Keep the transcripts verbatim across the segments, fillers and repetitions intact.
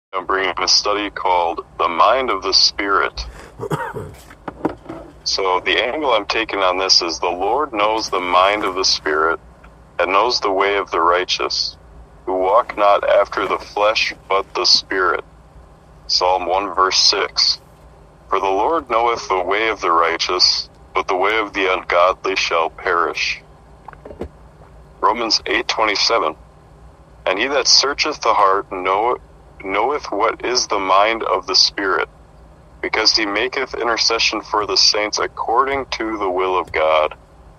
I'm bringing a study called The Mind of the Spirit. So the angle I'm taking on this is the Lord knows the mind of the Spirit and knows the way of the righteous, who walk not after the flesh but the Spirit. Psalm one verse six. For the Lord knoweth the way of the righteous, but the way of the ungodly shall perish. Romans eight twenty-seven. And he that searcheth the heart knoweth knoweth what is the mind of the Spirit, because he maketh intercession for the saints according to the will of God.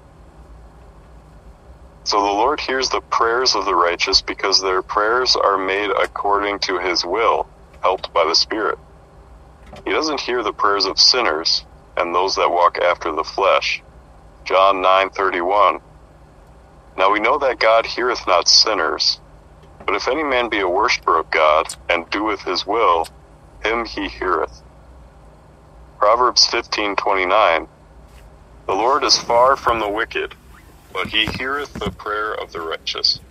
So the Lord hears the prayers of the righteous because their prayers are made according to his will, helped by the Spirit. He doesn't hear the prayers of sinners and those that walk after the flesh. John nine thirty-one. Now we know that God heareth not sinners, but if any man be a worshipper of God, and doeth his will, him he heareth. Proverbs fifteen twenty-nine. The Lord is far from the wicked, but he heareth the prayer of the righteous.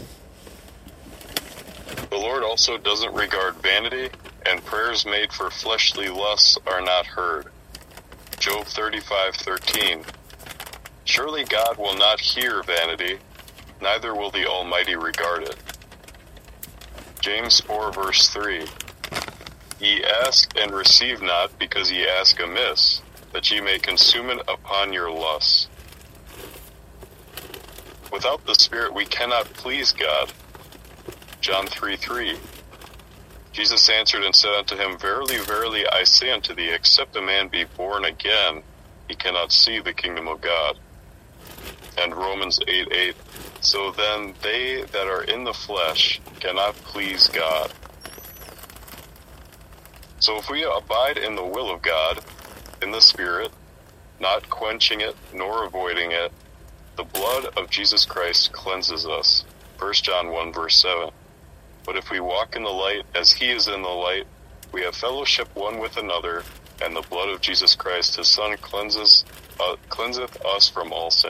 The Lord also doesn't regard vanity, and prayers made for fleshly lusts are not heard. Job thirty-five thirteen. Surely God will not hear vanity, neither will the Almighty regard it. James four verse three. Ye ask and receive not, because ye ask amiss, that ye may consume it upon your lusts. Without the Spirit we cannot please God. John three three. Jesus answered and said unto him, Verily, verily, I say unto thee, except a man be born again, he cannot see the kingdom of God. And Romans eight eight. So then they that are in the flesh cannot please God. So if we abide in the will of God, in the Spirit, not quenching it nor avoiding it, the blood of Jesus Christ cleanses us. First John one verse seven. But if we walk in the light as he is in the light, we have fellowship one with another, and the blood of Jesus Christ his Son cleanses, uh, cleanseth us from all sin.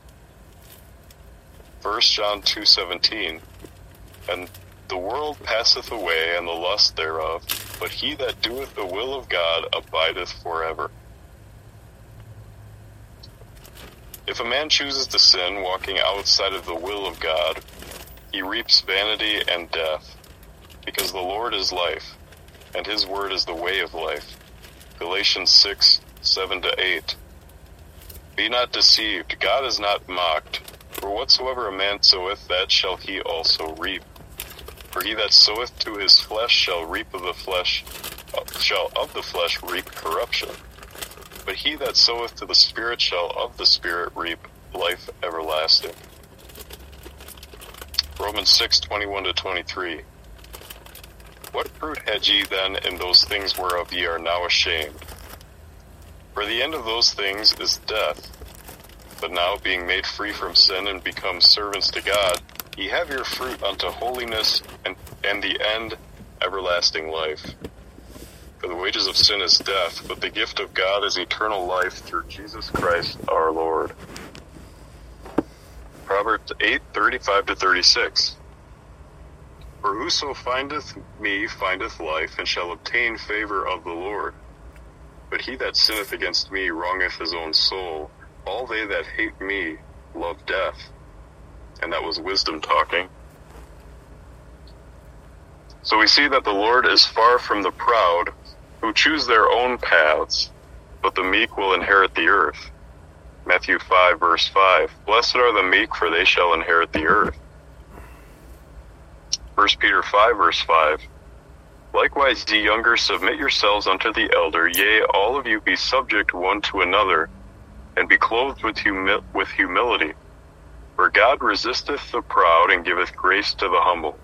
First John two seventeen. And the world passeth away, and the lust thereof, but he that doeth the will of God abideth forever. If a man chooses to sin, walking outside of the will of God, he reaps vanity and death, because the Lord is life, and his word is the way of life. Galatians six seven to eight. Be not deceived, God is not mocked. For whatsoever a man soweth, that shall he also reap. For he that soweth to his flesh shall reap of the flesh, uh, shall of the flesh reap corruption. But he that soweth to the Spirit shall of the Spirit reap life everlasting. Romans six twenty-one to twenty-three. What fruit had ye then in those things whereof ye are now ashamed? For the end of those things is death. But now, being made free from sin and become servants to God, ye have your fruit unto holiness, and, and the end everlasting life. For the wages of sin is death, but the gift of God is eternal life through Jesus Christ our Lord. Proverbs eight thirty-five to thirty-six. For whoso findeth me findeth life, and shall obtain favor of the Lord. But he that sinneth against me wrongeth his own soul. All they that hate me love death. And that was wisdom talking. So we see that the Lord is far from the proud, who choose their own paths, but the meek will inherit the earth. Matthew five verse five. Blessed are the meek, for they shall inherit the earth. First Peter five verse five. Likewise, ye younger, submit yourselves unto the elder. Yea, all of you be subject one to another, and be clothed with, humi- with humility. For God resisteth the proud, and giveth grace to the humble.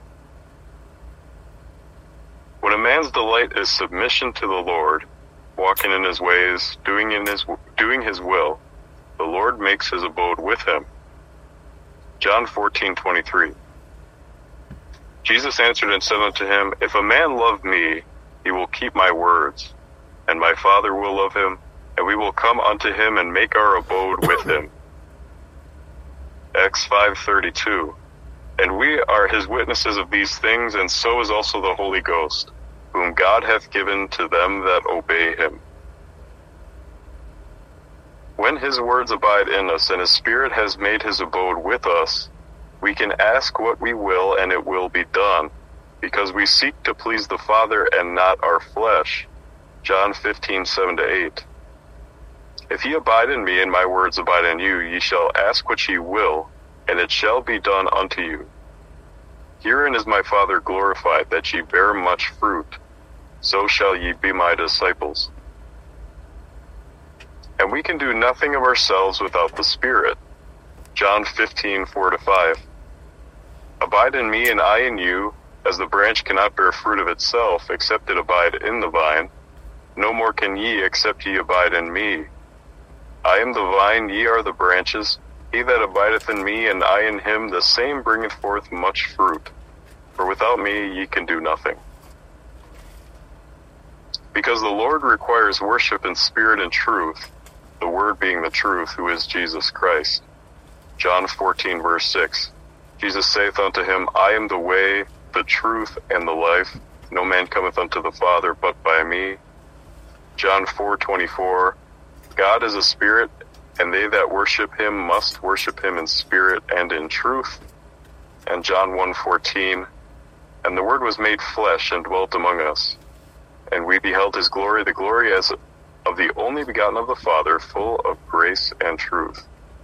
When a man's delight is submission to the Lord, walking in his ways, doing in his doing his will, the Lord makes his abode with him. John fourteen twenty-three. Jesus answered and said unto him, If a man love me, he will keep my words, and my Father will love him, and we will come unto him and make our abode with him. Acts five thirty-two. And we are his witnesses of these things, and so is also the Holy Ghost, whom God hath given to them that obey him. When his words abide in us, and his Spirit has made his abode with us, we can ask what we will, and it will be done, because we seek to please the Father and not our flesh. John fifteen, seven to eight. If ye abide in me, and my words abide in you, ye shall ask what ye will, and it shall be done unto you. Herein is my Father glorified, that ye bear much fruit, so shall ye be my disciples. And we can do nothing of ourselves without the Spirit. John fifteen, four to five. Abide in me, and I in you, as the branch cannot bear fruit of itself, except it abide in the vine. No more can ye, except ye abide in me. I am the vine, ye are the branches. He that abideth in me, and I in him, the same bringeth forth much fruit. For without me ye can do nothing. Because the Lord requires worship in spirit and truth, the Word being the truth, who is Jesus Christ. John fourteen, verse six. Jesus saith unto him, I am the way, the truth, and the life. No man cometh unto the Father but by me. John four, twenty-four. God is a spirit, and they that worship him must worship him in spirit and in truth. And John one, fourteen. And the Word was made flesh and dwelt among us. And we beheld his glory, the glory as of the only begotten of the Father, full of grace and truth.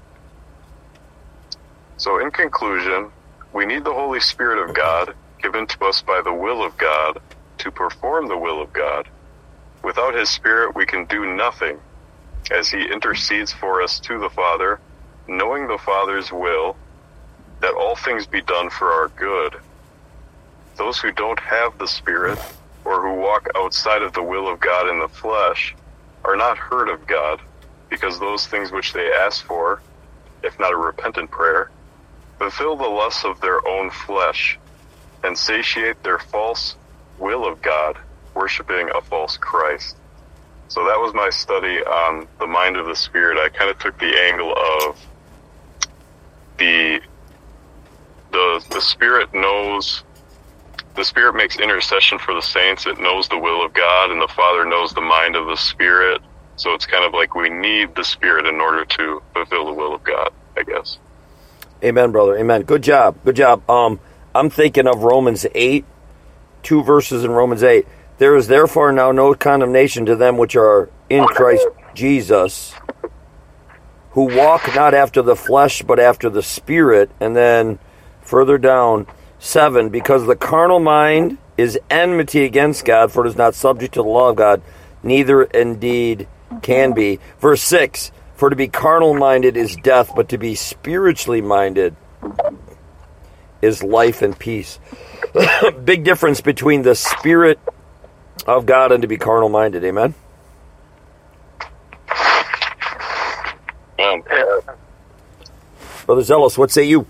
So in conclusion, we need the Holy Spirit of God, given to us by the will of God, to perform the will of God. Without his Spirit, we can do nothing, as he intercedes for us to the Father, knowing the Father's will, that all things be done for our good. Those who don't have the Spirit, or who walk outside of the will of God in the flesh, are not heard of God, because those things which they ask for, if not a repentant prayer, fulfill the lusts of their own flesh, and satiate their false will of God, worshiping a false Christ. So that was my study on the mind of the Spirit. I kind of took the angle of the the the Spirit knows, the Spirit makes intercession for the saints. It knows the will of God, and the Father knows the mind of the Spirit. So it's kind of like we need the Spirit in order to fulfill the will of God, I guess. Amen, brother. Amen. Good job. Good job. Um, I'm thinking of Romans eight, two verses in Romans eight. There is therefore now no condemnation to them which are in Christ Jesus, who walk not after the flesh, but after the Spirit. And then further down, seven, because the carnal mind is enmity against God, for it is not subject to the law of God, neither indeed can be. Verse six, for to be carnal-minded is death, but to be spiritually minded is life and peace. Big difference between the Spirit of God and to be carnal-minded. Amen? Um, Brother Zealous, what say you?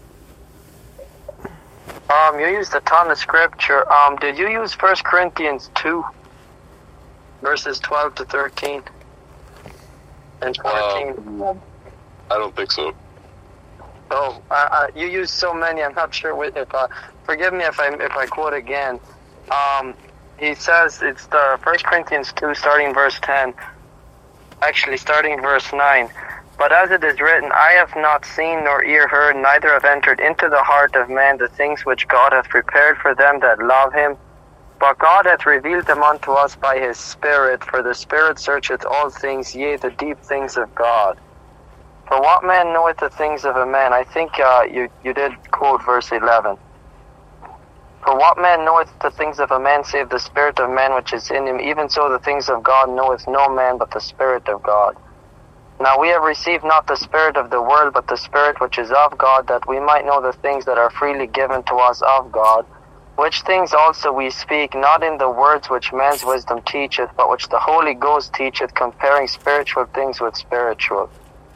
Um, you used a ton of scripture. Um, did you use First Corinthians two, verses twelve to thirteen? And fourteen. Um, I don't think so. Oh, uh, uh, you used so many. I'm not sure what, if. Uh, forgive me if I if I quote again. Um, he says it's the First Corinthians two, starting verse ten. Actually, starting verse nine. But as it is written, I have not seen nor ear heard, neither have entered into the heart of man the things which God hath prepared for them that love him. But God hath revealed them unto us by his Spirit, for the Spirit searcheth all things, yea, the deep things of God. For what man knoweth the things of a man? I think uh, you, you did quote verse eleven. For what man knoweth the things of a man, save the Spirit of man which is in him? Even so the things of God knoweth no man but the Spirit of God. Now we have received not the Spirit of the world, but the Spirit which is of God, that we might know the things that are freely given to us of God. Which things also we speak, not in the words which man's wisdom teacheth, but which the Holy Ghost teacheth, comparing spiritual things with spiritual.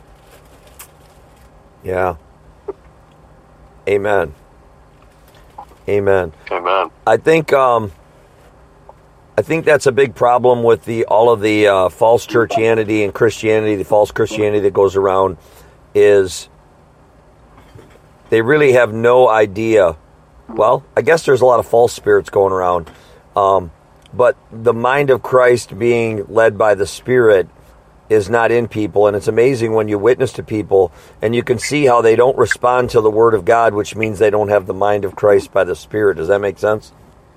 Yeah. Amen. Amen. Amen. I think um, I think that's a big problem with the all of the uh, false churchianity and Christianity, the false Christianity that goes around, is they really have no idea Well, I guess there's a lot of false spirits going around. Um, but the mind of Christ being led by the Spirit is not in people. And it's amazing when you witness to people and you can see how they don't respond to the Word of God, which means they don't have the mind of Christ by the Spirit. Does that make sense?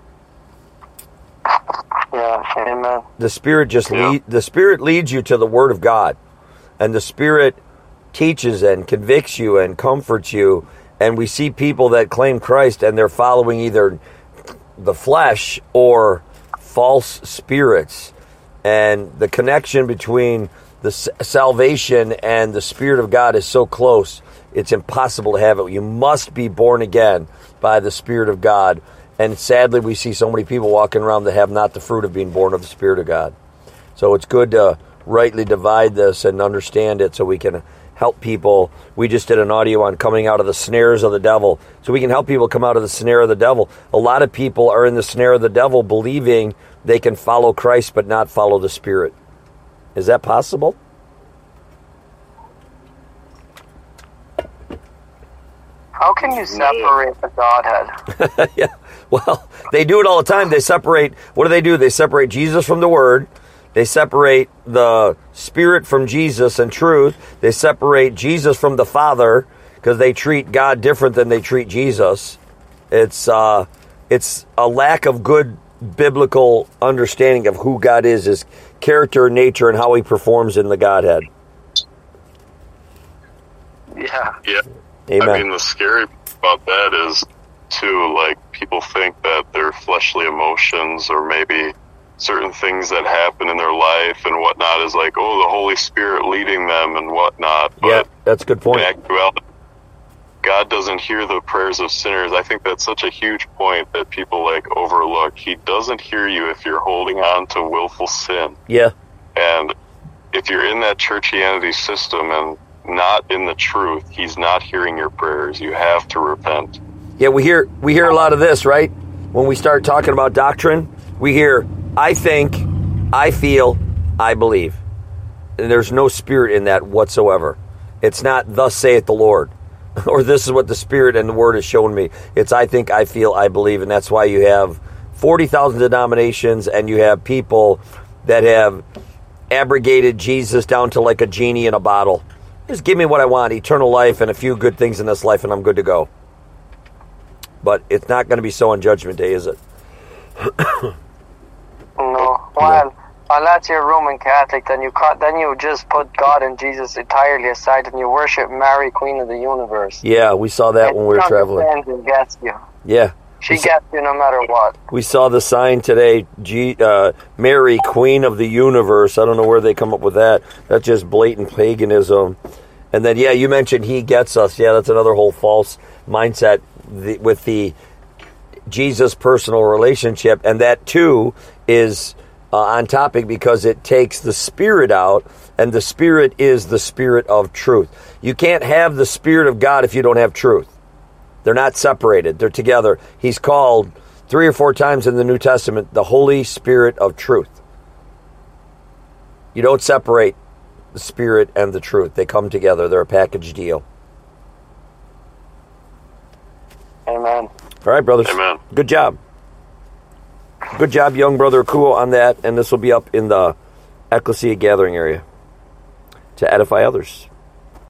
Yeah, amen. The Spirit just Yeah. lead, the Spirit leads you to the Word of God. And the Spirit teaches and convicts you and comforts you. And we see people that claim Christ and they're following either the flesh or false spirits. And the connection between the s- salvation and the Spirit of God is so close, it's impossible to have it. You must be born again by the Spirit of God. And sadly, we see so many people walking around that have not the fruit of being born of the Spirit of God. So it's good to rightly divide this and understand it so we can help people. We just did an audio on coming out of the snares of the devil. So we can help people come out of the snare of the devil. A lot of people are in the snare of the devil believing they can follow Christ but not follow the Spirit. Is that possible? How can you separate the Godhead? Yeah. Well, they do it all the time. They separate, what do they do? They separate Jesus from the Word. They separate the Spirit from Jesus and truth. They separate Jesus from the Father because they treat God different than they treat Jesus. It's uh, it's a lack of good biblical understanding of who God is, his character, nature, and how he performs in the Godhead. Yeah. Yeah. Amen. I mean, the scary about that is, too, like, people think that their fleshly emotions or maybe certain things that happen in their life and whatnot is like, oh, the Holy Spirit leading them and whatnot. But Yeah, that's a good point. in actuality, God doesn't hear the prayers of sinners. I think that's such a huge point that people, like, overlook. He doesn't hear you if you're holding on to willful sin. Yeah. And if you're in that churchianity system and not in the truth, he's not hearing your prayers. You have to repent. Yeah, we hear we hear a lot of this, right? When we start talking about doctrine, we hear, I think, I feel, I believe. And there's no Spirit in that whatsoever. It's not, thus saith the Lord. Or this is what the Spirit and the Word has shown me. It's I think, I feel, I believe. And that's why you have forty thousand denominations and you have people that have abrogated Jesus down to like a genie in a bottle. Just give me what I want, eternal life and a few good things in this life, and I'm good to go. But it's not going to be so on Judgment Day, is it? No. Well, unless you're Roman Catholic, then you ca- then you just put God and Jesus entirely aside, and you worship Mary, Queen of the Universe. Yeah, we saw that And when we were she traveling. understands and gets you. Yeah. She We saw- gets you no matter what. We saw the sign today, G, uh, Mary, Queen of the Universe. I don't know where they come up with that. That's just blatant paganism. And then, yeah, you mentioned he gets us. Yeah, that's another whole false mindset the, with the Jesus personal relationship. And that, too, is uh, on topic because it takes the Spirit out, and the Spirit is the Spirit of truth. You can't have the Spirit of God if you don't have truth. They're not separated. They're together. He's called three or four times in the New Testament the Holy Spirit of truth. You don't separate the Spirit and the truth. They come together. They're a package deal. Amen. All right, brothers. Amen. Good job. Good job, young brother Akuo, on that. And this will be up in the Ecclesia gathering area to edify others.